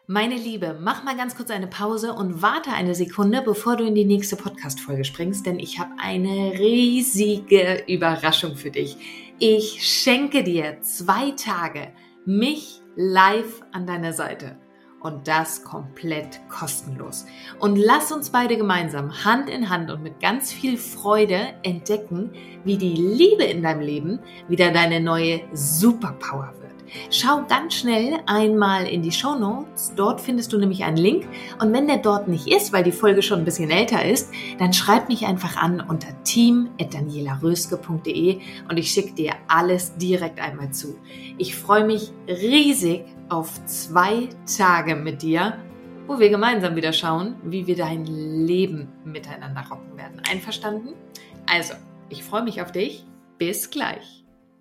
Meine Liebe, mach mal ganz kurz eine Pause und warte eine Sekunde, bevor du in die nächste Podcast-Folge springst, denn ich habe eine riesige Überraschung für dich. Ich schenke dir 2 Tage mich live an deiner Seite und das komplett kostenlos. Und lass uns beide gemeinsam Hand in Hand und mit ganz viel Freude entdecken, wie die Liebe in deinem Leben wieder deine neue Superpower wird. Schau ganz schnell einmal in die Shownotes, dort findest du nämlich einen Link und wenn der dort nicht ist, weil die Folge schon ein bisschen älter ist, dann schreib mich einfach an unter team@danielaröske.de und ich schicke dir alles direkt einmal zu. Ich freue mich riesig auf 2 Tage mit dir, wo wir gemeinsam wieder schauen, wie wir dein Leben miteinander rocken werden. Einverstanden? Also, ich freue mich auf dich. Bis gleich.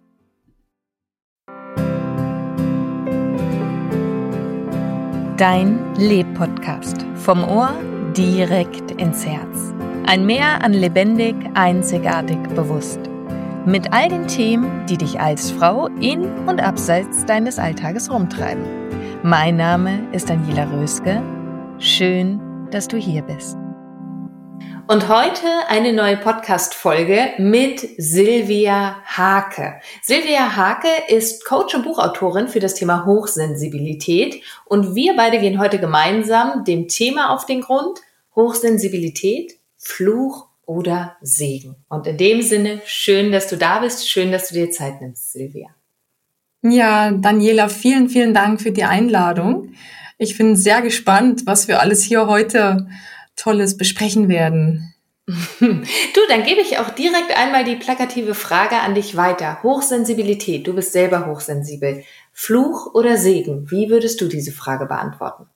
Dein Leb-Podcast. Vom Ohr direkt ins Herz. Ein Meer an lebendig, einzigartig, bewusst. Mit all den Themen, die dich als Frau in und abseits deines Alltages rumtreiben. Mein Name ist Daniela Röske. Schön, dass du hier bist. Und heute eine neue Podcast-Folge mit Silvia Hake. Silvia Hake ist Coach und Buchautorin für das Thema Hochsensibilität und wir beide gehen heute gemeinsam dem Thema auf den Grund: Hochsensibilität, Fluch oder Segen. Und in dem Sinne, schön, dass du da bist, schön, dass du dir Zeit nimmst, Silvia. Ja, Daniela, vielen, vielen Dank für die Einladung. Ich bin sehr gespannt, was wir alles hier heute Tolles besprechen werden. Du, dann gebe ich auch direkt einmal die plakative Frage an dich weiter. Hochsensibilität, du bist selber hochsensibel. Fluch oder Segen? Wie würdest du diese Frage beantworten?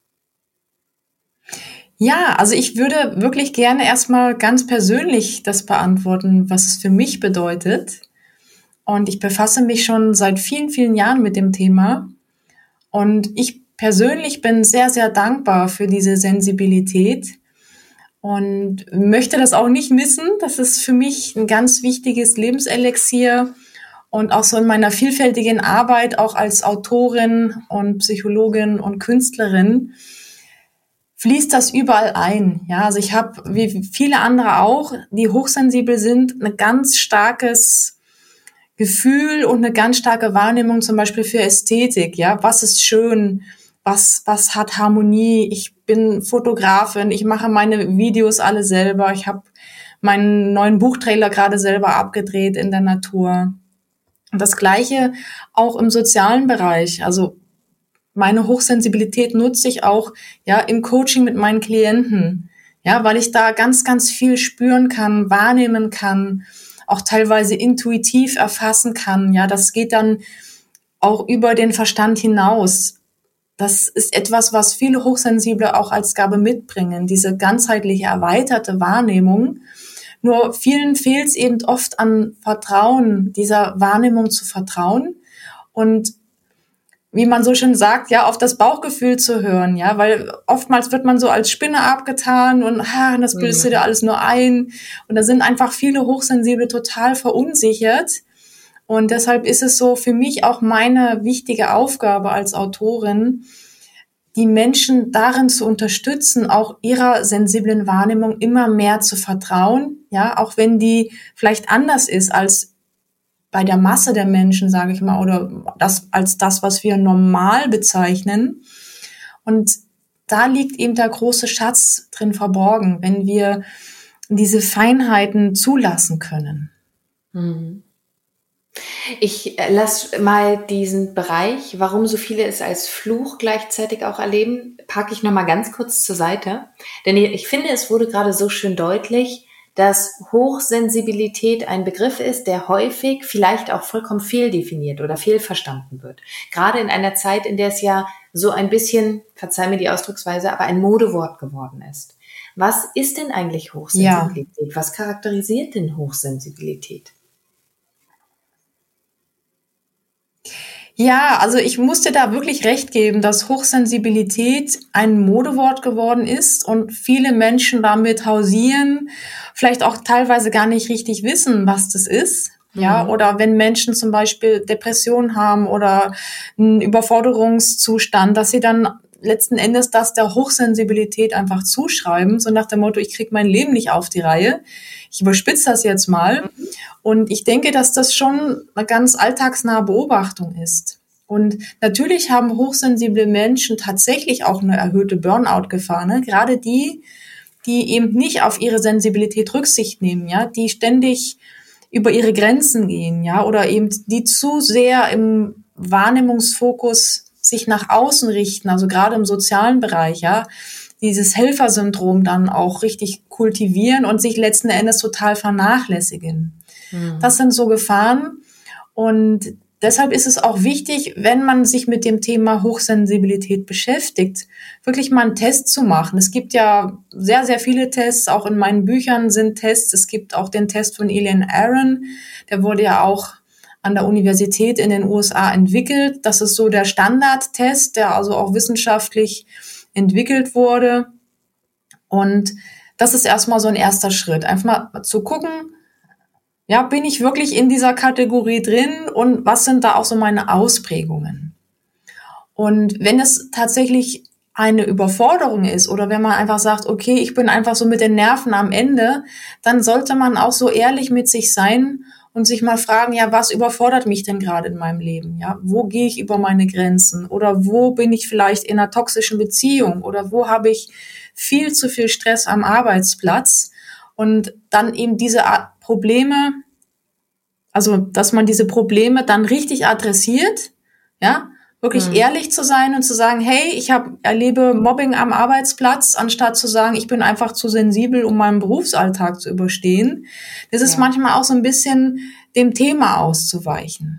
Ja, also ich würde wirklich gerne erstmal ganz persönlich das beantworten, was es für mich bedeutet. Und ich befasse mich schon seit vielen, vielen Jahren mit dem Thema. Und ich persönlich bin sehr, sehr dankbar für diese Sensibilität und möchte das auch nicht missen. Das ist für mich ein ganz wichtiges Lebenselixier und auch so in meiner vielfältigen Arbeit, auch als Autorin und Psychologin und Künstlerin, fließt das überall ein. Ja, also ich habe, wie viele andere auch, die hochsensibel sind, ein ganz starkes Gefühl und eine ganz starke Wahrnehmung zum Beispiel für Ästhetik. Ja, was ist schön? Was hat Harmonie? Ich bin Fotografin, ich mache meine Videos alle selber. Ich habe meinen neuen Buchtrailer gerade selber abgedreht in der Natur. Und das Gleiche auch im sozialen Bereich. Also meine Hochsensibilität nutze ich auch ja im Coaching mit meinen Klienten. Ja, weil ich da ganz, ganz viel spüren kann, wahrnehmen kann, auch teilweise intuitiv erfassen kann. Ja, das geht dann auch über den Verstand hinaus. Das ist etwas, was viele Hochsensible auch als Gabe mitbringen, diese ganzheitliche, erweiterte Wahrnehmung. Nur vielen fehlt es eben oft an Vertrauen, dieser Wahrnehmung zu vertrauen und wie man so schön sagt, ja, auf das Bauchgefühl zu hören, ja, weil oftmals wird man so als Spinne abgetan und das bildest du dir alles nur ein und da sind einfach viele Hochsensible total verunsichert. Und deshalb ist es so für mich auch meine wichtige Aufgabe als Autorin, die Menschen darin zu unterstützen, auch ihrer sensiblen Wahrnehmung immer mehr zu vertrauen, ja, auch wenn die vielleicht anders ist als bei der Masse der Menschen, sage ich mal, oder das als das, was wir normal bezeichnen. Und da liegt eben der große Schatz drin verborgen, wenn wir diese Feinheiten zulassen können. Mhm. Ich lasse mal diesen Bereich, warum so viele es als Fluch gleichzeitig auch erleben, packe ich nochmal ganz kurz zur Seite. Denn ich finde, es wurde gerade so schön deutlich, dass Hochsensibilität ein Begriff ist, der häufig vielleicht auch vollkommen fehldefiniert oder fehlverstanden wird. Gerade in einer Zeit, in der es ja so ein bisschen, verzeih mir die Ausdrucksweise, aber ein Modewort geworden ist. Was ist denn eigentlich Hochsensibilität? Ja. Was charakterisiert denn Hochsensibilität? Ja, also ich musste da wirklich recht geben, dass Hochsensibilität ein Modewort geworden ist und viele Menschen damit hausieren, vielleicht auch teilweise gar nicht richtig wissen, was das ist. Ja, oder wenn Menschen zum Beispiel Depressionen haben oder einen Überforderungszustand, dass sie dann letzten Endes das der Hochsensibilität einfach zuschreiben, so nach dem Motto, ich kriege mein Leben nicht auf die Reihe. Ich überspitze das jetzt mal. Und ich denke, dass das schon eine ganz alltagsnahe Beobachtung ist. Und natürlich haben hochsensible Menschen tatsächlich auch eine erhöhte Burnout-Gefahr, ne? Gerade die eben nicht auf ihre Sensibilität Rücksicht nehmen, ja, die ständig über ihre Grenzen gehen, ja, oder eben die zu sehr im Wahrnehmungsfokus sich nach außen richten, also gerade im sozialen Bereich, ja, dieses Helfersyndrom dann auch richtig kultivieren und sich letzten Endes total vernachlässigen. Das sind so Gefahren und deshalb ist es auch wichtig, wenn man sich mit dem Thema Hochsensibilität beschäftigt, wirklich mal einen Test zu machen. Es gibt ja sehr, sehr viele Tests, auch in meinen Büchern sind Tests. Es gibt auch den Test von Elaine Aron, der wurde ja auch an der Universität in den USA entwickelt. Das ist so der Standardtest, der also auch wissenschaftlich entwickelt wurde. Und das ist erstmal so ein erster Schritt, einfach mal zu gucken, ja, bin ich wirklich in dieser Kategorie drin und was sind da auch so meine Ausprägungen? Und wenn es tatsächlich eine Überforderung ist oder wenn man einfach sagt, okay, ich bin einfach so mit den Nerven am Ende, dann sollte man auch so ehrlich mit sich sein und sich mal fragen, ja, was überfordert mich denn gerade in meinem Leben? Ja, wo gehe ich über meine Grenzen? Oder wo bin ich vielleicht in einer toxischen Beziehung? Oder wo habe ich viel zu viel Stress am Arbeitsplatz? Und dann eben diese Probleme, also dass man diese Probleme dann richtig adressiert, ja, wirklich ehrlich zu sein und zu sagen, hey, erlebe Mobbing am Arbeitsplatz, anstatt zu sagen, ich bin einfach zu sensibel, um meinen Berufsalltag zu überstehen. Das ist manchmal auch so ein bisschen dem Thema auszuweichen.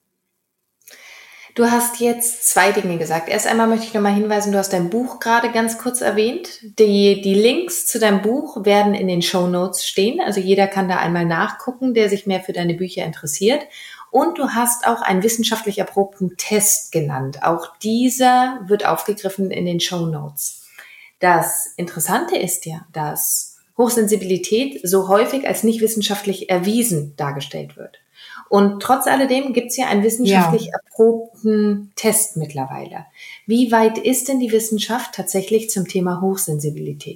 Du hast jetzt 2 Dinge gesagt. Erst einmal möchte ich nochmal hinweisen, du hast dein Buch gerade ganz kurz erwähnt. Die Links zu deinem Buch werden in den Shownotes stehen. Also jeder kann da einmal nachgucken, der sich mehr für deine Bücher interessiert. Und du hast auch einen wissenschaftlich erprobten Test genannt. Auch dieser wird aufgegriffen in den Shownotes. Das Interessante ist ja, dass Hochsensibilität so häufig als nicht wissenschaftlich erwiesen dargestellt wird. Und trotz alledem gibt es ja einen wissenschaftlich erprobten Test mittlerweile. Wie weit ist denn die Wissenschaft tatsächlich zum Thema Hochsensibilität?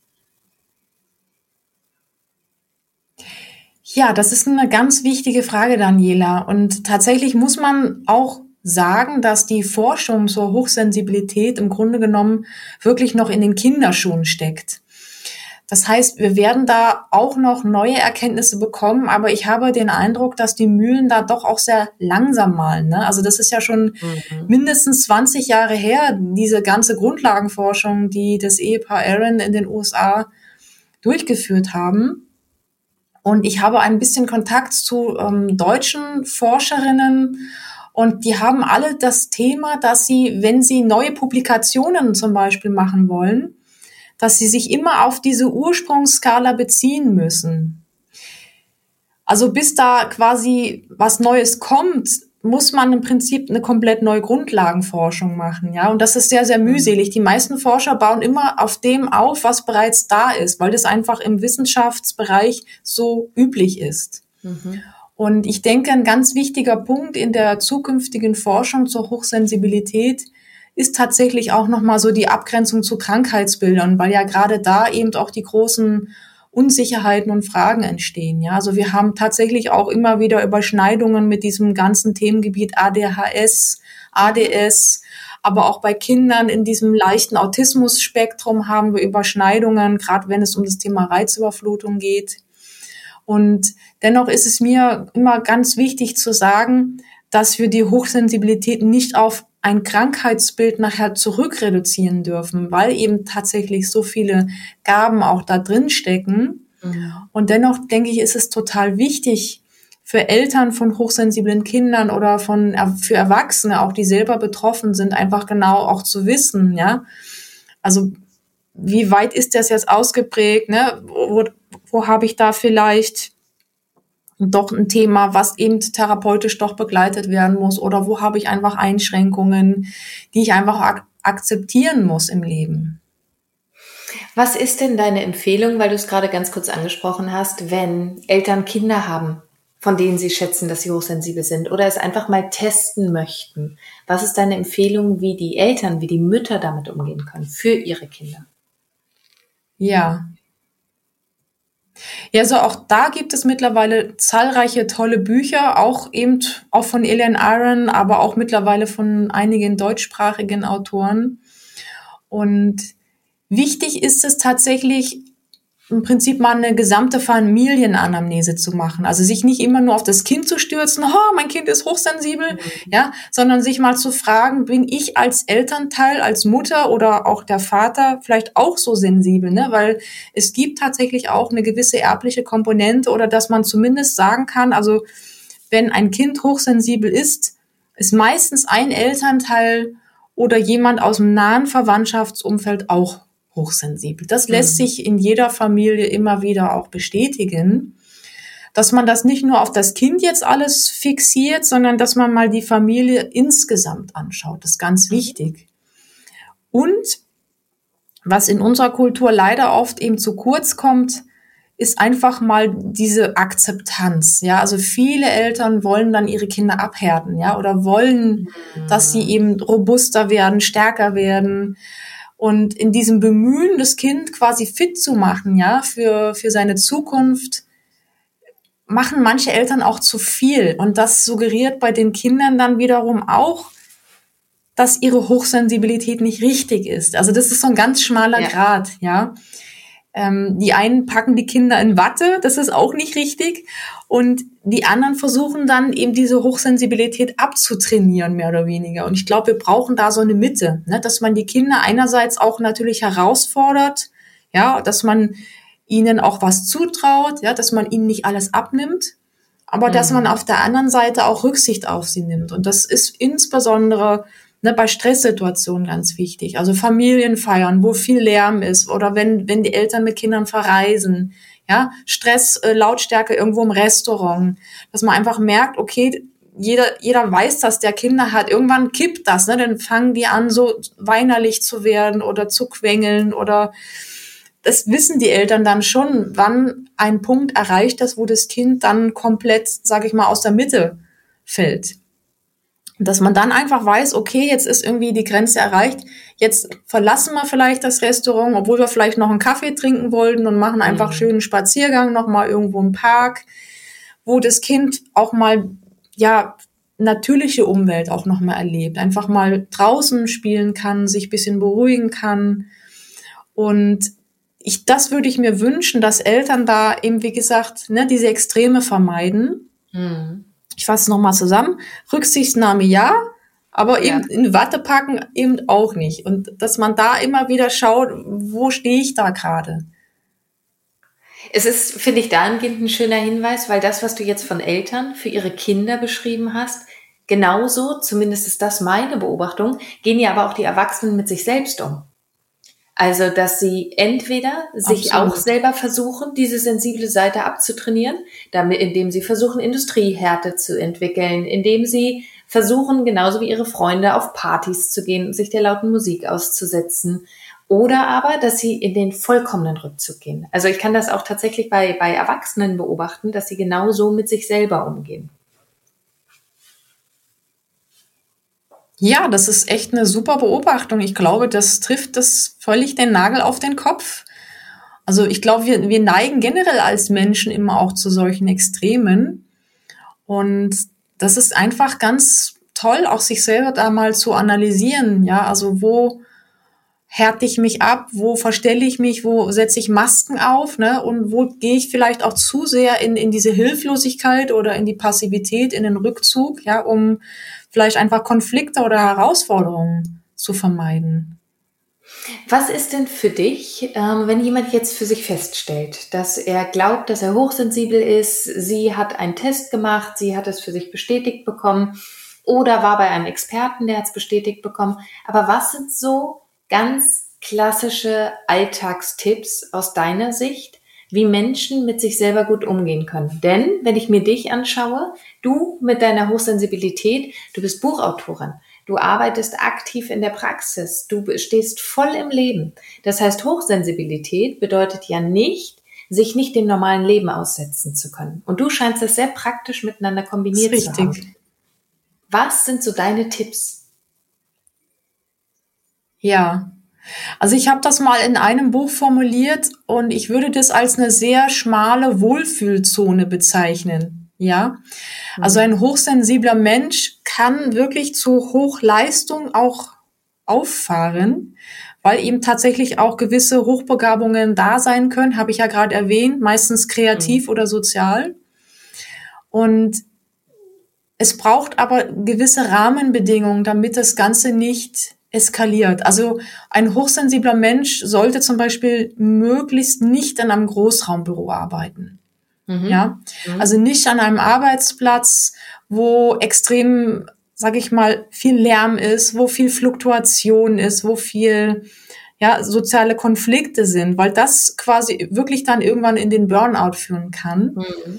Ja, das ist eine ganz wichtige Frage, Daniela. Und tatsächlich muss man auch sagen, dass die Forschung zur Hochsensibilität im Grunde genommen wirklich noch in den Kinderschuhen steckt. Das heißt, wir werden da auch noch neue Erkenntnisse bekommen, aber ich habe den Eindruck, dass die Mühlen da doch auch sehr langsam malen, ne? Also das ist ja schon mindestens 20 Jahre her, diese ganze Grundlagenforschung, die das Ehepaar Aron in den USA durchgeführt haben. Und ich habe ein bisschen Kontakt zu deutschen Forscherinnen und die haben alle das Thema, dass sie, wenn sie neue Publikationen zum Beispiel machen wollen, dass sie sich immer auf diese Ursprungsskala beziehen müssen. Also bis da quasi was Neues kommt, muss man im Prinzip eine komplett neue Grundlagenforschung machen, ja. Und das ist sehr, sehr mühselig. Die meisten Forscher bauen immer auf dem auf, was bereits da ist, weil das einfach im Wissenschaftsbereich so üblich ist. Und ich denke, ein ganz wichtiger Punkt in der zukünftigen Forschung zur Hochsensibilität ist tatsächlich auch nochmal so die Abgrenzung zu Krankheitsbildern, weil ja gerade da eben auch die großen Unsicherheiten und Fragen entstehen. Ja, also wir haben tatsächlich auch immer wieder Überschneidungen mit diesem ganzen Themengebiet ADHS, ADS, aber auch bei Kindern in diesem leichten Autismus-Spektrum haben wir Überschneidungen, gerade wenn es um das Thema Reizüberflutung geht. Und dennoch ist es mir immer ganz wichtig zu sagen, dass wir die Hochsensibilität nicht auf ein Krankheitsbild nachher zurückreduzieren dürfen, weil eben tatsächlich so viele Gaben auch da drin stecken. Und dennoch denke ich, ist es total wichtig für Eltern von hochsensiblen Kindern oder für Erwachsene, auch die selber betroffen sind, einfach genau auch zu wissen, ja. Also, wie weit ist das jetzt ausgeprägt, ne? Wo habe ich da vielleicht doch ein Thema, was eben therapeutisch doch begleitet werden muss, oder wo habe ich einfach Einschränkungen, die ich einfach akzeptieren muss im Leben. Was ist denn deine Empfehlung, weil du es gerade ganz kurz angesprochen hast, wenn Eltern Kinder haben von denen sie schätzen, dass sie hochsensibel sind oder es einfach mal testen möchten? Was ist deine Empfehlung, wie die Eltern, wie die Mütter damit umgehen können für ihre Kinder? Ja. Ja, so auch da gibt es mittlerweile zahlreiche tolle Bücher, auch von Elaine Aron, aber auch mittlerweile von einigen deutschsprachigen Autoren. Und wichtig ist es tatsächlich, im Prinzip mal eine gesamte Familienanamnese zu machen. Also sich nicht immer nur auf das Kind zu stürzen, oh, mein Kind ist hochsensibel, ja, sondern sich mal zu fragen, bin ich als Elternteil, als Mutter oder auch der Vater vielleicht auch so sensibel, ne? Weil es gibt tatsächlich auch eine gewisse erbliche Komponente oder dass man zumindest sagen kann, also wenn ein Kind hochsensibel ist meistens ein Elternteil oder jemand aus dem nahen Verwandtschaftsumfeld auch hochsensibel. Das lässt sich in jeder Familie immer wieder auch bestätigen, dass man das nicht nur auf das Kind jetzt alles fixiert, sondern dass man mal die Familie insgesamt anschaut. Das ist ganz wichtig. Und was in unserer Kultur leider oft eben zu kurz kommt, ist einfach mal diese Akzeptanz. Ja, also viele Eltern wollen dann ihre Kinder abhärten, ja, oder wollen, dass sie eben robuster werden, stärker werden. Und in diesem Bemühen, das Kind quasi fit zu machen, ja, für seine Zukunft, machen manche Eltern auch zu viel. Und das suggeriert bei den Kindern dann wiederum auch, dass ihre Hochsensibilität nicht richtig ist. Also das ist so ein ganz schmaler Grat, ja. Die einen packen die Kinder in Watte, das ist auch nicht richtig. Und die anderen versuchen dann eben diese Hochsensibilität abzutrainieren, mehr oder weniger. Und ich glaube, wir brauchen da so eine Mitte, ne? Dass man die Kinder einerseits auch natürlich herausfordert, ja, dass man ihnen auch was zutraut, ja, dass man ihnen nicht alles abnimmt, aber dass man auf der anderen Seite auch Rücksicht auf sie nimmt. Und das ist insbesondere bei Stresssituationen ganz wichtig. Also Familienfeiern, wo viel Lärm ist oder wenn die Eltern mit Kindern verreisen, ja, Stress, Lautstärke irgendwo im Restaurant, dass man einfach merkt, okay, jeder weiß, dass der Kinder hat. Irgendwann kippt das, ne? Dann fangen die an, so weinerlich zu werden oder zu quengeln oder das wissen die Eltern dann schon, wann ein Punkt erreicht ist, wo das Kind dann komplett, sage ich mal, aus der Mitte fällt. Dass man dann einfach weiß, okay, jetzt ist irgendwie die Grenze erreicht, jetzt verlassen wir vielleicht das Restaurant, obwohl wir vielleicht noch einen Kaffee trinken wollten und machen einfach schönen Spaziergang nochmal irgendwo im Park, wo das Kind auch mal, ja, natürliche Umwelt auch nochmal erlebt, einfach mal draußen spielen kann, sich ein bisschen beruhigen kann. Und das würde ich mir wünschen, dass Eltern da eben, wie gesagt, diese Extreme vermeiden. Ich fasse es nochmal zusammen. Rücksichtnahme ja, aber eben in Watte packen eben auch nicht. Und dass man da immer wieder schaut, wo stehe ich da gerade? Es ist, finde ich, dahingehend ein schöner Hinweis, weil das, was du jetzt von Eltern für ihre Kinder beschrieben hast, genauso, zumindest ist das meine Beobachtung, gehen ja aber auch die Erwachsenen mit sich selbst um. Also, dass sie entweder sich auch selber versuchen, diese sensible Seite abzutrainieren, indem sie versuchen, Industriehärte zu entwickeln, indem sie versuchen, genauso wie ihre Freunde, auf Partys zu gehen und sich der lauten Musik auszusetzen. Oder aber, dass sie in den vollkommenen Rückzug gehen. Also ich kann das auch tatsächlich bei Erwachsenen beobachten, dass sie genauso mit sich selber umgehen. Ja, das ist echt eine super Beobachtung. Ich glaube, das trifft das völlig den Nagel auf den Kopf. Also ich glaube, wir neigen generell als Menschen immer auch zu solchen Extremen. Und das ist einfach ganz toll, auch sich selber da mal zu analysieren. Ja, also wo härte ich mich ab, wo verstelle ich mich, wo setze ich Masken auf, ne? Und wo gehe ich vielleicht auch zu sehr in diese Hilflosigkeit oder in die Passivität, in den Rückzug, ja, um vielleicht einfach Konflikte oder Herausforderungen zu vermeiden. Was ist denn für dich, wenn jemand jetzt für sich feststellt, dass er glaubt, dass er hochsensibel ist, sie hat einen Test gemacht, sie hat es für sich bestätigt bekommen oder war bei einem Experten, der hat es bestätigt bekommen, aber was sind so ganz klassische Alltagstipps aus deiner Sicht, wie Menschen mit sich selber gut umgehen können? Denn, wenn ich mir dich anschaue, du mit deiner Hochsensibilität, du bist Buchautorin, du arbeitest aktiv in der Praxis, du stehst voll im Leben. Das heißt, Hochsensibilität bedeutet ja nicht, sich nicht dem normalen Leben aussetzen zu können. Und du scheinst das sehr praktisch miteinander kombiniert zu haben. Richtig. Was sind so deine Tipps? Ja, also ich habe das mal in einem Buch formuliert und ich würde das als eine sehr schmale Wohlfühlzone bezeichnen. Ja, also ein hochsensibler Mensch kann wirklich zu Hochleistung auch auffahren, weil ihm tatsächlich auch gewisse Hochbegabungen da sein können, habe ich ja gerade erwähnt, meistens kreativ oder sozial. Und es braucht aber gewisse Rahmenbedingungen, damit das Ganze nicht eskaliert. Also ein hochsensibler Mensch sollte zum Beispiel möglichst nicht an einem Großraumbüro arbeiten. Ja, also nicht an einem Arbeitsplatz, wo extrem, sage ich mal, viel Lärm ist, wo viel Fluktuation ist, wo viel soziale Konflikte sind, weil das quasi wirklich dann irgendwann in den Burnout führen kann.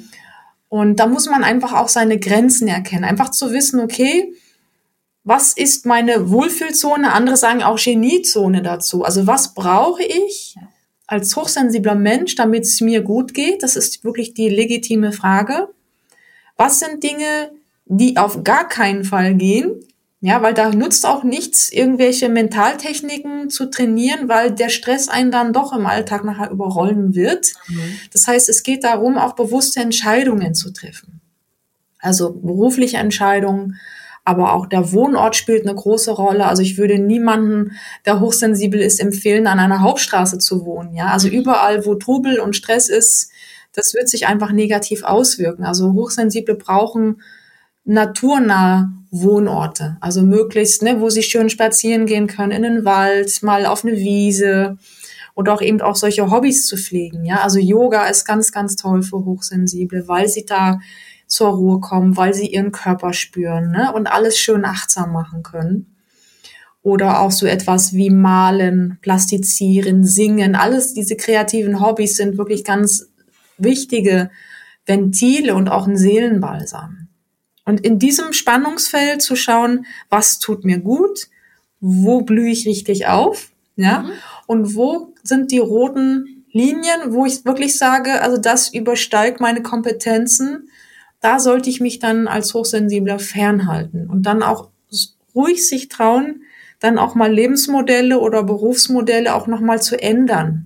Und da muss man einfach auch seine Grenzen erkennen. Einfach zu wissen, okay, was ist meine Wohlfühlzone? Andere sagen auch Geniezone dazu. Also was brauche ich als hochsensibler Mensch, damit es mir gut geht? Das ist wirklich die legitime Frage. Was sind Dinge, die auf gar keinen Fall gehen? Ja, weil da nutzt auch nichts, irgendwelche Mentaltechniken zu trainieren, weil der Stress einen dann doch im Alltag nachher überrollen wird. Das heißt, es geht darum, auch bewusste Entscheidungen zu treffen. Also berufliche Entscheidungen, aber auch der Wohnort spielt eine große Rolle. Also ich würde niemanden, der hochsensibel ist, empfehlen, an einer Hauptstraße zu wohnen. Ja, also überall, wo Trubel und Stress ist, das wird sich einfach negativ auswirken. Also Hochsensible brauchen naturnahe Wohnorte, also möglichst, wo sie schön spazieren gehen können, in den Wald, mal auf eine Wiese oder auch eben auch solche Hobbys zu pflegen. Ja, also Yoga ist ganz, ganz toll für Hochsensible, weil sie da zur Ruhe kommen, weil sie ihren Körper spüren, und alles schön achtsam machen können. Oder auch so etwas wie Malen, Plastizieren, Singen, alles diese kreativen Hobbys sind wirklich ganz wichtige Ventile und auch ein Seelenbalsam. Und in diesem Spannungsfeld zu schauen, was tut mir gut, wo blühe ich richtig auf, und wo sind die roten Linien, wo ich wirklich sage, also das übersteigt meine Kompetenzen, da sollte ich mich dann als Hochsensibler fernhalten und dann auch ruhig sich trauen, dann auch mal Lebensmodelle oder Berufsmodelle auch nochmal zu ändern.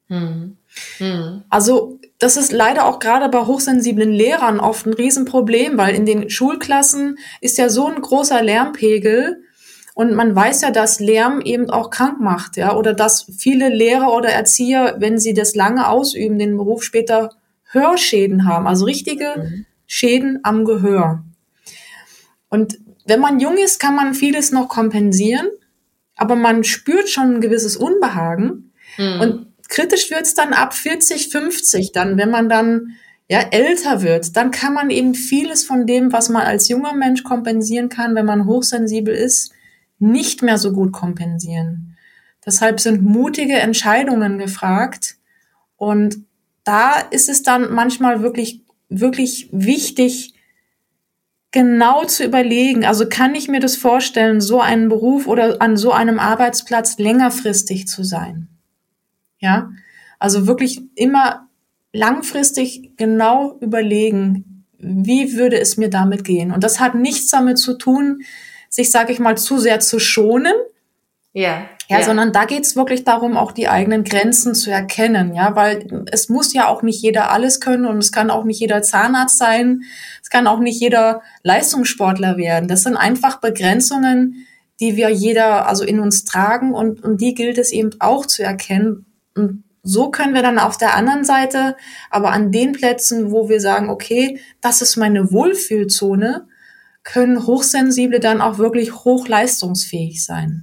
Also das ist leider auch gerade bei hochsensiblen Lehrern oft ein Riesenproblem, weil in den Schulklassen ist ja so ein großer Lärmpegel und man weiß ja, dass Lärm eben auch krank macht, oder dass viele Lehrer oder Erzieher, wenn sie das lange ausüben, den Beruf später Hörschäden haben, also richtige Schäden am Gehör. Und wenn man jung ist, kann man vieles noch kompensieren, aber man spürt schon ein gewisses Unbehagen. Und kritisch wird's dann ab 40, 50, dann, wenn man dann älter wird, dann kann man eben vieles von dem, was man als junger Mensch kompensieren kann, wenn man hochsensibel ist, nicht mehr so gut kompensieren. Deshalb sind mutige Entscheidungen gefragt. Und da ist es dann manchmal wirklich, wirklich wichtig, genau zu überlegen, also kann ich mir das vorstellen, so einen Beruf oder an so einem Arbeitsplatz längerfristig zu sein? Ja, also wirklich immer langfristig genau überlegen, wie würde es mir damit gehen? Und das hat nichts damit zu tun, sich, sage ich mal, zu sehr zu schonen, sondern da geht's wirklich darum, auch die eigenen Grenzen zu erkennen, weil es muss ja auch nicht jeder alles können und es kann auch nicht jeder Zahnarzt sein, es kann auch nicht jeder Leistungssportler werden. Das sind einfach Begrenzungen, die wir jeder also in uns tragen und die gilt es eben auch zu erkennen. Und so können wir dann auf der anderen Seite, aber an den Plätzen, wo wir sagen, okay, das ist meine Wohlfühlzone, können Hochsensible dann auch wirklich hochleistungsfähig sein.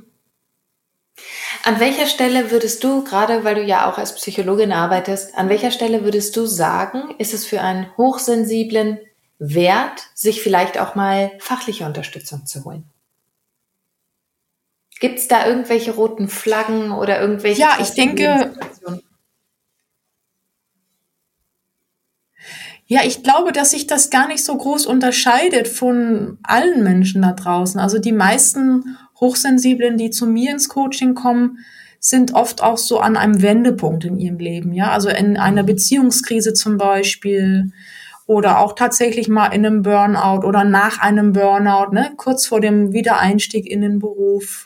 An welcher Stelle würdest du, gerade weil du ja auch als Psychologin arbeitest, an welcher Stelle würdest du sagen, ist es für einen Hochsensiblen wert, sich vielleicht auch mal fachliche Unterstützung zu holen? Gibt es da irgendwelche roten Flaggen oder irgendwelche? Ja, ich denke, ich glaube, dass sich das gar nicht so groß unterscheidet von allen Menschen da draußen. Also die meisten Hochsensiblen, die zu mir ins Coaching kommen, sind oft auch so an einem Wendepunkt in ihrem Leben, ja, also in einer Beziehungskrise zum Beispiel oder auch tatsächlich mal in einem Burnout oder nach einem Burnout, ne, kurz vor dem Wiedereinstieg in den Beruf.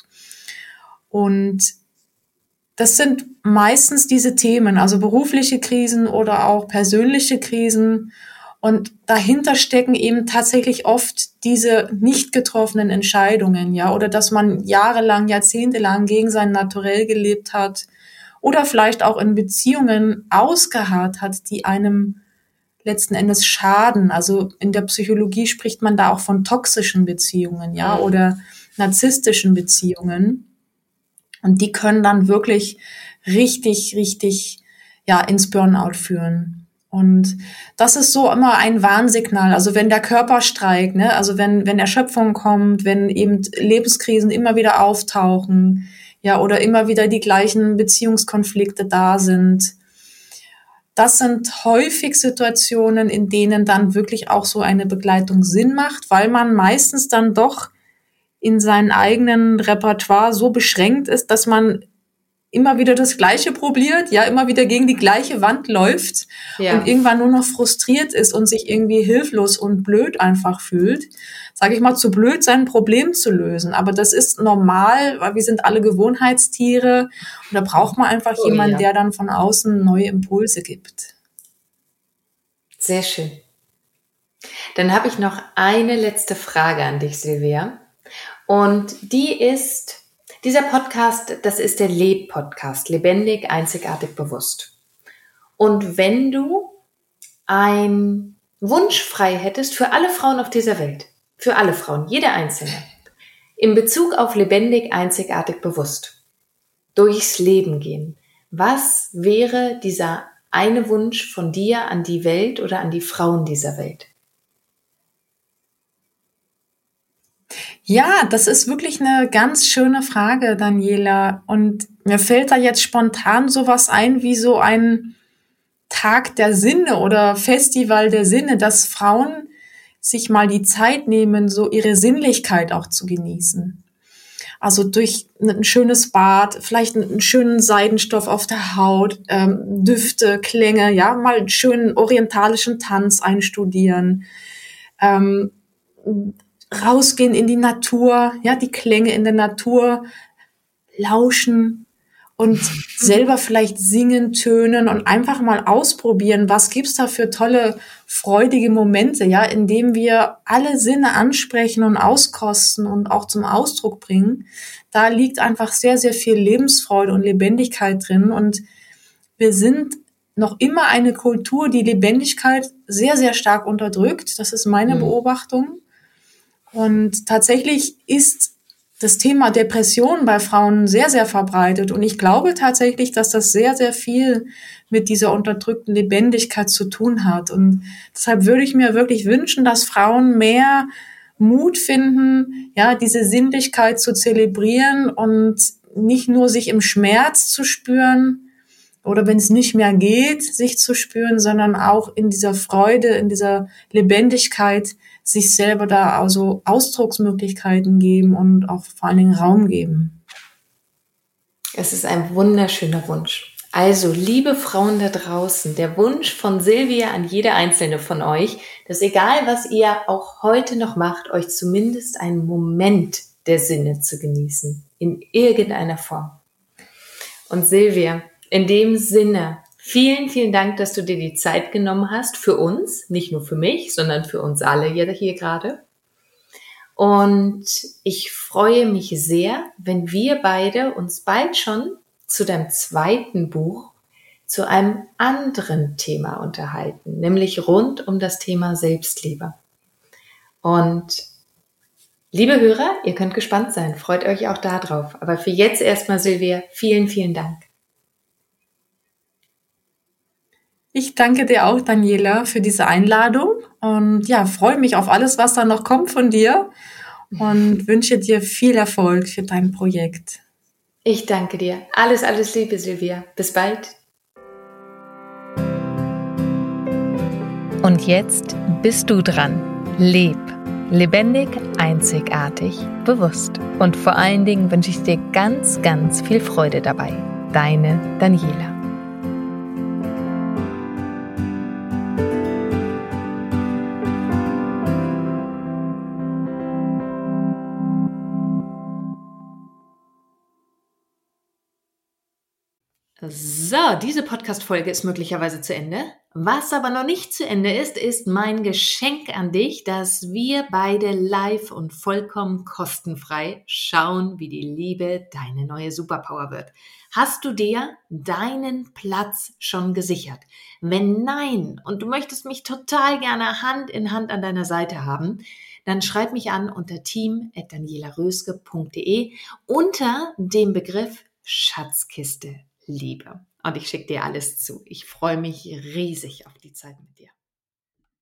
Und das sind meistens diese Themen, also berufliche Krisen oder auch persönliche Krisen. Und dahinter stecken eben tatsächlich oft diese nicht getroffenen Entscheidungen, ja, oder dass man jahrelang, jahrzehntelang gegen sein Naturell gelebt hat oder vielleicht auch in Beziehungen ausgeharrt hat, die einem letzten Endes schaden. Also in der Psychologie spricht man da auch von toxischen Beziehungen, ja, oder narzisstischen Beziehungen. Und die können dann wirklich richtig, ja, ins Burnout führen. Und das ist so immer ein Warnsignal. Also wenn der Körper streikt, ne, also wenn Erschöpfung kommt, wenn eben Lebenskrisen immer wieder auftauchen, ja, oder immer wieder die gleichen Beziehungskonflikte da sind. Das sind häufig Situationen, in denen dann wirklich auch so eine Begleitung Sinn macht, weil man meistens dann doch in seinem eigenen Repertoire so beschränkt ist, dass man immer wieder das Gleiche probiert, ja, immer wieder gegen die gleiche Wand läuft und irgendwann nur noch frustriert ist und sich irgendwie hilflos und blöd einfach fühlt, sage ich mal, zu blöd, sein Problem zu lösen. Aber das ist normal, weil wir sind alle Gewohnheitstiere und da braucht man einfach jemanden, der dann von außen neue Impulse gibt. Sehr schön. Dann habe ich noch eine letzte Frage an dich, Silvia. Und die ist, dieser Podcast, das ist der Leb-Podcast, lebendig, einzigartig, bewusst. Und wenn du einen Wunsch frei hättest für alle Frauen auf dieser Welt, für alle Frauen, jede einzelne, in Bezug auf lebendig, einzigartig, bewusst, durchs Leben gehen, was wäre dieser eine Wunsch von dir an die Welt oder an die Frauen dieser Welt? Ja, das ist wirklich eine ganz schöne Frage, Daniela. Und mir fällt da jetzt spontan sowas ein wie so ein Tag der Sinne oder Festival der Sinne, dass Frauen sich mal die Zeit nehmen, so ihre Sinnlichkeit auch zu genießen. Also durch ein schönes Bad, vielleicht einen schönen Seidenstoff auf der Haut, Düfte, Klänge, ja, mal einen schönen orientalischen Tanz einstudieren, rausgehen in die Natur, ja, die Klänge in der Natur lauschen und selber vielleicht singen, tönen und einfach mal ausprobieren, was gibt's da für tolle, freudige Momente, ja, indem wir alle Sinne ansprechen und auskosten und auch zum Ausdruck bringen. Da liegt einfach sehr, sehr viel Lebensfreude und Lebendigkeit drin und wir sind noch immer eine Kultur, die Lebendigkeit sehr, sehr stark unterdrückt. Das ist meine Beobachtung. Und tatsächlich ist das Thema Depression bei Frauen sehr, sehr verbreitet. Und ich glaube tatsächlich, dass das sehr, sehr viel mit dieser unterdrückten Lebendigkeit zu tun hat. Und deshalb würde ich mir wirklich wünschen, dass Frauen mehr Mut finden, ja, diese Sinnlichkeit zu zelebrieren und nicht nur sich im Schmerz zu spüren oder wenn es nicht mehr geht, sich zu spüren, sondern auch in dieser Freude, in dieser Lebendigkeit sich selber da also Ausdrucksmöglichkeiten geben und auch vor allen Dingen Raum geben. Es ist ein wunderschöner Wunsch. Also, liebe Frauen da draußen, der Wunsch von Silvia an jede einzelne von euch, dass egal, was ihr auch heute noch macht, euch zumindest einen Moment der Sinne zu genießen, in irgendeiner Form. Und Silvia, in dem Sinne, vielen, vielen Dank, dass du dir die Zeit genommen hast für uns, nicht nur für mich, sondern für uns alle hier gerade. Und ich freue mich sehr, wenn wir beide uns bald schon zu deinem zweiten Buch zu einem anderen Thema unterhalten, nämlich rund um das Thema Selbstliebe. Und liebe Hörer, ihr könnt gespannt sein, freut euch auch da drauf. Aber für jetzt erstmal, Silvia, vielen, vielen Dank. Ich danke dir auch, Daniela, für diese Einladung und ja, freue mich auf alles, was da noch kommt von dir und wünsche dir viel Erfolg für dein Projekt. Ich danke dir. Alles, alles Liebe, Silvia. Bis bald. Und jetzt bist du dran. Leb. Lebendig, einzigartig, bewusst. Und vor allen Dingen wünsche ich dir ganz, ganz viel Freude dabei. Deine Daniela. So, diese Podcast-Folge ist möglicherweise zu Ende. Was aber noch nicht zu Ende ist mein Geschenk an dich, dass wir beide live und vollkommen kostenfrei schauen, wie die Liebe deine neue Superpower wird. Hast du dir deinen Platz schon gesichert? Wenn nein und du möchtest mich total gerne Hand in Hand an deiner Seite haben, dann schreib mich an unter team@danielaröske.de unter dem Begriff Schatzkiste Liebe. Und ich schicke dir alles zu. Ich freue mich riesig auf die Zeit mit dir.